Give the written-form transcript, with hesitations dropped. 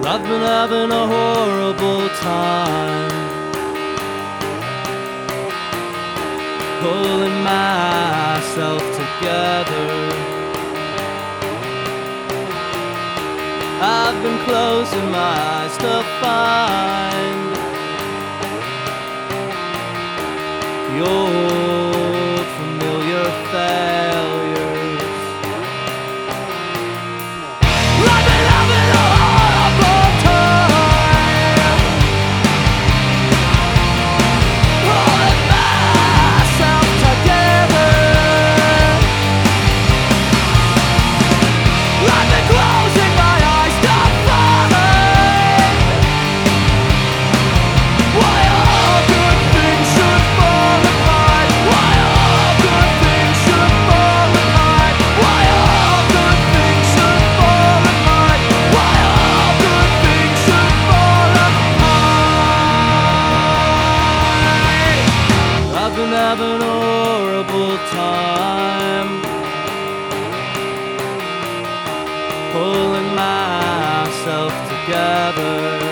I've been having a horrible time, pulling myself together. I've been closing my eyes to find your familiar failures. I've been having a horrible time, pulling myself together. I've been closing my eyes to find why all good things should fall apart. Why all good things should fall apart. Why all good things should fall apart. Why all good things should fall apart. I've been having a horrible time, pulling myself together.